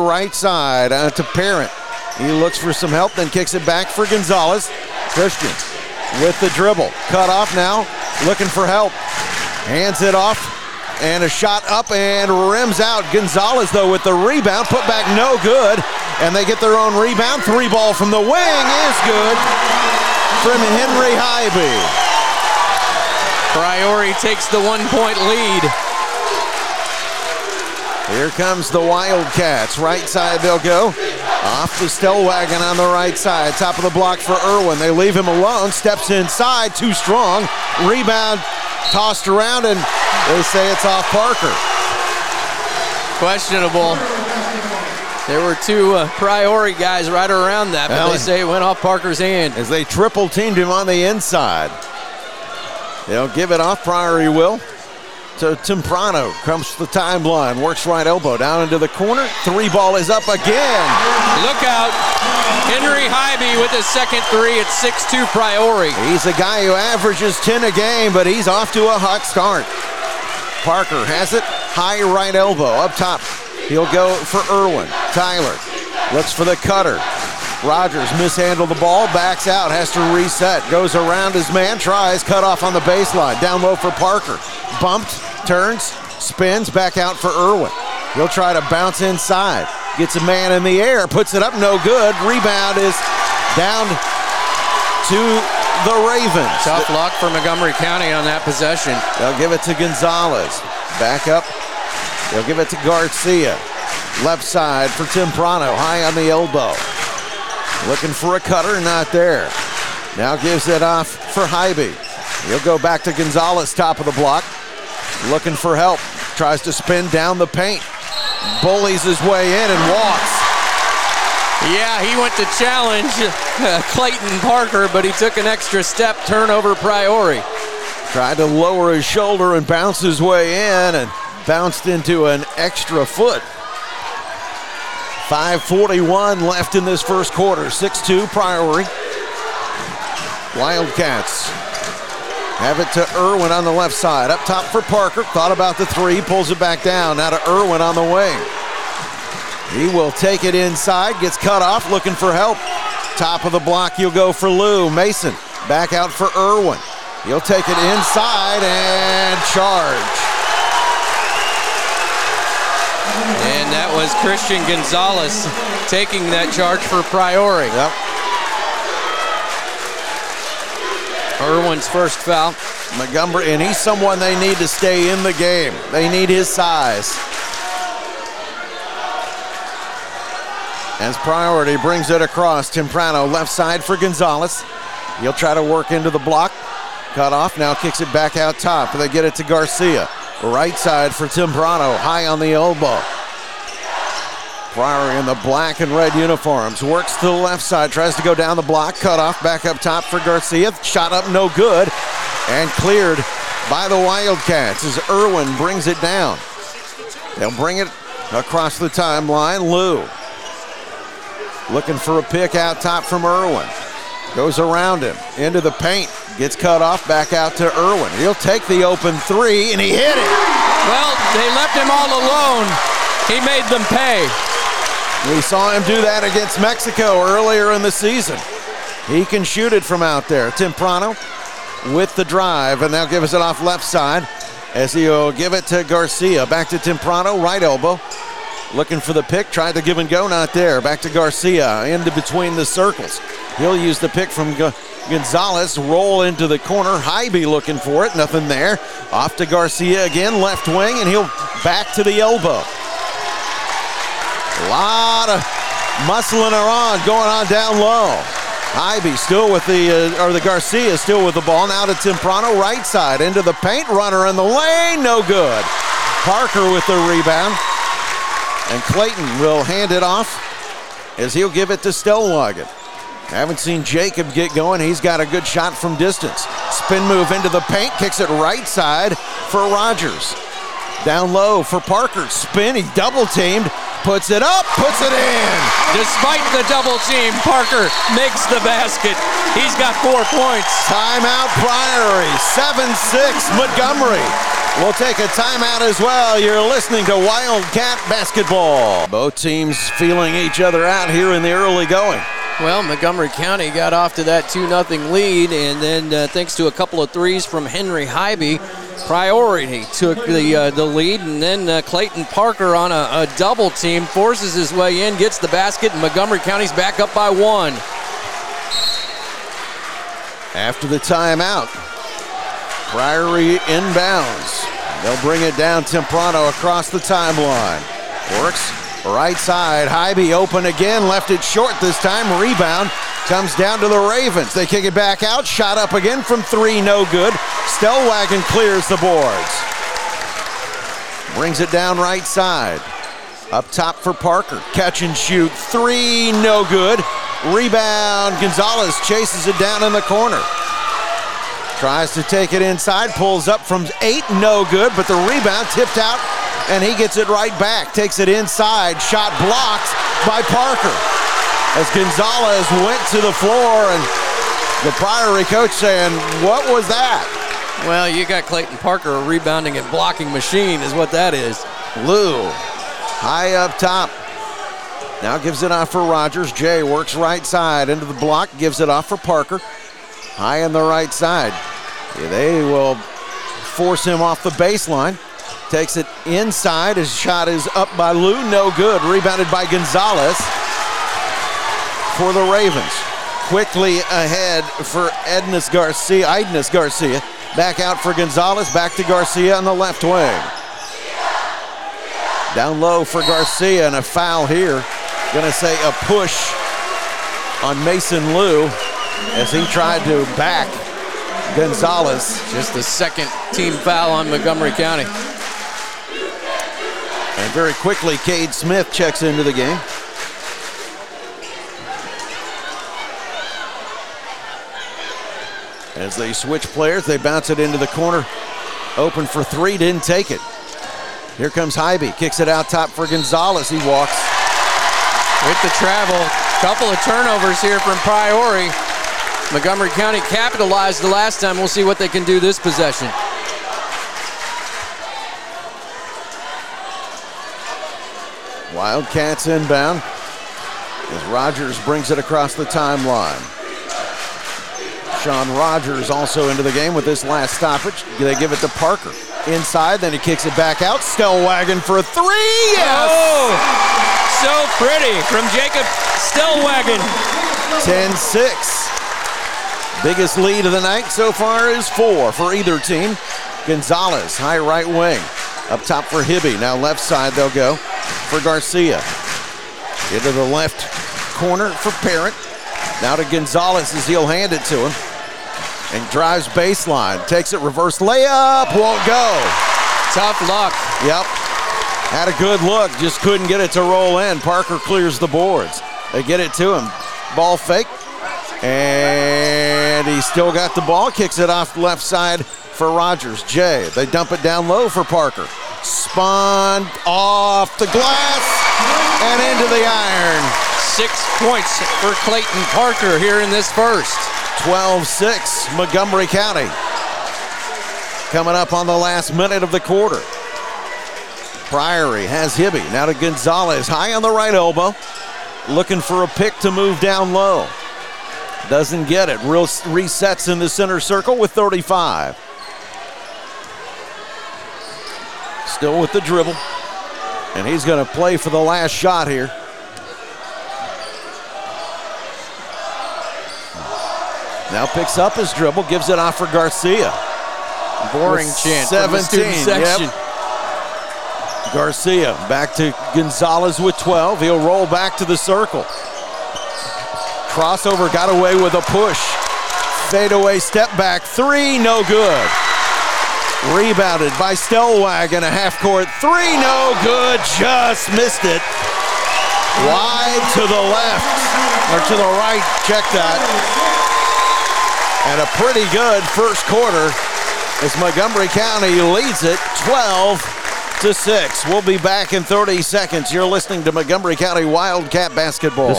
right side to Parent. He looks for some help, then kicks it back for Gonzalez. Christian with the dribble. Cut off now, looking for help. Hands it off, and a shot up and rims out. Gonzalez, though, with the rebound. Put back no good, and they get their own rebound. 3-ball from the wing is good from Henry Hybe. Priori takes the 1-point lead. Here comes the Wildcats. Right side they'll go. Off the Stellwagen on the right side. Top of the block for Irwin. They leave him alone. Steps inside. Too strong. Rebound tossed around, and they say it's off Parker. Questionable. There were two Priori guys right around that, but they say it went off Parker's hand. As they triple teamed him on the inside. They'll give it off. Priori will. So Temprano comes to the timeline, works right elbow down into the corner. 3-ball is up again. Look out. Henry Hybe with his second three at 6'2" Priori. He's a guy who averages 10 a game, but he's off to a hot start. Parker has it, high right elbow up top. He'll go for Irwin. Tyler looks for the cutter. Rogers mishandled the ball, backs out, has to reset, goes around his man, tries, cut off on the baseline, down low for Parker. Bumped, turns, spins, back out for Irwin. He'll try to bounce inside, gets a man in the air, puts it up, no good. Rebound is down to the Ravens. Tough luck for Montgomery County on that possession. They'll give it to Gonzalez. Back up, they'll give it to Garcia. Left side for Temprano, high on the elbow. Looking for a cutter, not there. Now gives it off for Hybe. He'll go back to Gonzalez, top of the block. Looking for help. Tries to spin down the paint. Bullies his way in and walks. Yeah, he went to challenge Clayton Parker, but he took an extra step. Turnover Priori. Tried to lower his shoulder and bounce his way in and bounced into an extra foot. 5:41 left in this first quarter. 6-2 Priori. Wildcats have it to Irwin on the left side. Up top for Parker. Thought about the three. Pulls it back down. Now to Irwin on the wing. He will take it inside. Gets cut off. Looking for help. Top of the block. He'll go for Lou. Mason back out for Irwin. He'll take it inside and charge. And that was Christian Gonzalez taking that charge for Priori. Yep. Irwin's first foul. Montgomery, and he's someone they need to stay in the game. They need his size. As Priority brings it across, Temprano left side for Gonzalez. He'll try to work into the block. Cut off, now kicks it back out top. They get it to Garcia. Right side for Temprano, high on the elbow. Priory in the black and red uniforms. Works to the left side, tries to go down the block. Cut off, back up top for Garcia. Shot up, no good. And cleared by the Wildcats as Irwin brings it down. They'll bring it across the timeline. Lou looking for a pick out top from Irwin. Goes around him, into the paint. Gets cut off, back out to Irwin. He'll take the open three, and he hit it. Well, they left him all alone. He made them pay. We saw him do that against Mexico earlier in the season. He can shoot it from out there. Temprano with the drive, and now gives it off left side as he'll give it to Garcia. Back to Temprano, right elbow. Looking for the pick, tried to give and go, not there. Back to Garcia, into between the circles. He'll use the pick from Gonzalez, roll into the corner. Hybe looking for it, nothing there. Off to Garcia again, left wing, and he'll back to the elbow. A lot of muscling around going on down low. Hybe still with the Garcia still with the ball. Now to Temprano, right side, into the paint, runner in the lane, no good. Parker with the rebound. And Clayton will hand it off as he'll give it to Stellwagen. Haven't seen Jacob get going. He's got a good shot from distance. Spin move into the paint, kicks it right side for Rogers. Down low for Parker. Spin, he double teamed. puts it up, puts it in. Despite the double team, Parker makes the basket. He's got 4 points. Timeout Priory, 7-6 Montgomery. We'll take a timeout as well. You're listening to Wildcat Basketball. Both teams feeling each other out here in the early going. Well, Montgomery County got off to that 2-0 lead, and then thanks to a couple of threes from Henry Hybe, Priority took the lead, and then Clayton Parker on a double team forces his way in, gets the basket, and Montgomery County's back up by 1. After the timeout, Priory inbounds. They'll bring it down Temprano across the timeline. Works right side. Hybe open again. Left it short this time. Rebound comes down to the Ravens. They kick it back out. Shot up again from 3. No good. Stellwagen clears the boards. Brings it down right side. Up top for Parker. Catch and shoot. 3. No good. Rebound. Gonzalez chases it down in the corner. Tries to take it inside, pulls up from 8, no good, but the rebound tipped out, and he gets it right back. Takes it inside, shot blocked by Parker. As Gonzalez went to the floor, and the Priory coach saying, what was that? Well, you got Clayton Parker, a rebounding and blocking machine is what that is. Lou, high up top. Now gives it off for Rogers. Jay works right side into the block, gives it off for Parker. High on the right side. They will force him off the baseline. Takes it inside. His shot is up by Lou. No good. Rebounded by Gonzalez for the Ravens. Quickly ahead for Idnes Garcia. Back out for Gonzalez. Back to Garcia on the left wing. Down low for Garcia, and a foul here. Gonna say a push on Mason Lou as he tried to back Gonzalez. Just the second team foul on Montgomery County. And very quickly, Cade Smith checks into the game. As they switch players, they bounce it into the corner. Open for 3, didn't take it. Here comes Hybe, kicks it out top for Gonzalez. He walks. With the travel, couple of turnovers here from Priory. Montgomery County capitalized the last time. We'll see what they can do this possession. Wildcats inbound as Rogers brings it across the timeline. Sean Rogers also into the game with this last stoppage. They give it to Parker. Inside, then he kicks it back out. Stellwagen for 3. Yes! Oh, so pretty from Jacob Stellwagen. 10-6. Biggest lead of the night so far is 4 for either team. Gonzalez, high right wing. Up top for Hybe. Now left side they'll go for Garcia. Into the left corner for Parent. Now to Gonzalez as he'll hand it to him. And drives baseline. Takes it reverse layup. Won't go. Tough luck. Yep. Had a good look. Just couldn't get it to roll in. Parker clears the boards. They get it to him. Ball fake. And he still got the ball. Kicks it off the left side for Rogers. Jay. They dump it down low for Parker. Spun off the glass and into the iron. 6 points for Clayton Parker here in this first. 12-6 Montgomery County. Coming up on the last minute of the quarter. Priory has Hybe. Now to Gonzalez. High on the right elbow. Looking for a pick to move down low. Doesn't get it. Resets in the center circle with 35. Still with the dribble. And he's going to play for the last shot here. Now picks up his dribble, gives it off for Garcia. Boring chant. 17. Section. Yep. Garcia back to Gonzalez with 12. He'll roll back to the circle. Crossover, got away with a push. Fadeaway step back 3, no good. Rebounded by Stellwagen, a half-court 3, no good. Just missed it. Wide to the left, or to the right, check that. And a pretty good first quarter as Montgomery County leads it 12-6. 6-6. We'll be back in 30 seconds. You're listening to Montgomery County Wildcat Basketball.